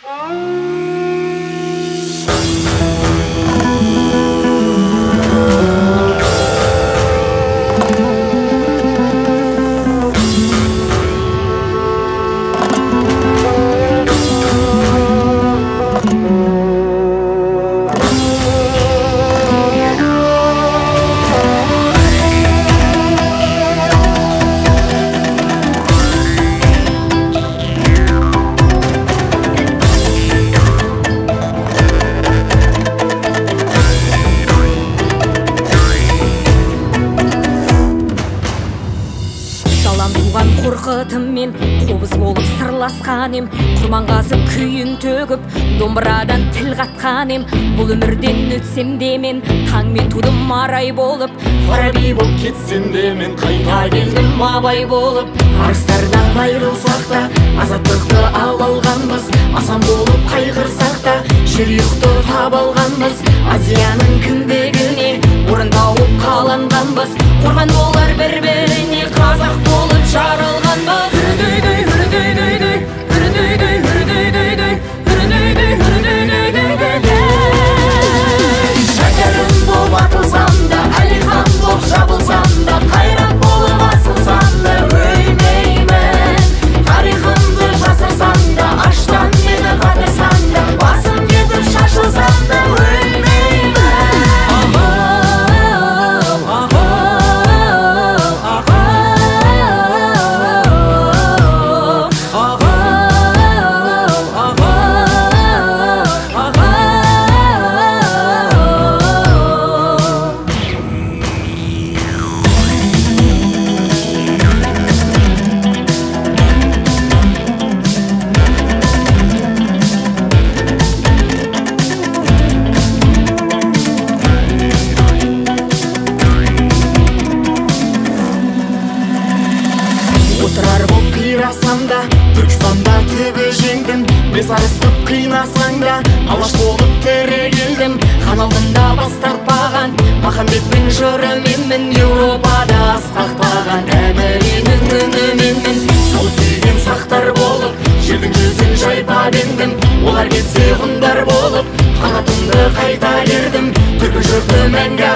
Қорқытыммен қобыз болып сырласқан ем, құрманғазы күйін төгіп домбырадан тіл қатқан ем. Бұл өмірден өтсем де мен таңмен тудым арай болып, Фараби болып кетсем де мен қайта келдім абай болып. Арыстардан айырылсақ та азаттықты алғанбыз, асан болып қайғырсақ та жүректі таба алғанбыз. Азияның кіндігіне орын тауып қаланғанбыз, қорған болар бір-біріне қазақ болып жаралғанбыз. Шәкәрім болып атылсам да, Әлихан болып жабылсам да, қайрат болып асылсам да өлмеймін. Тарихымды жасырсам да, аштан мені қатырсам да, басым кетіп шашылсам да өлмеймін. Отырар болып қирасам да, Түркістанда түбі жеңдім. Бесарыстып қинасаң да, алаш болып тірі келдім. Хан алдында бас тартпаған Махамбеттің жырыменмін, Еуропада асқақтаған әміренің үніменмін. Сол күйген сақтар болып, жердің жүзін жайпап ендім. Олар кетсе ғұндар болып, қанатымды қайта ердім. Түркі жұрты мәңгі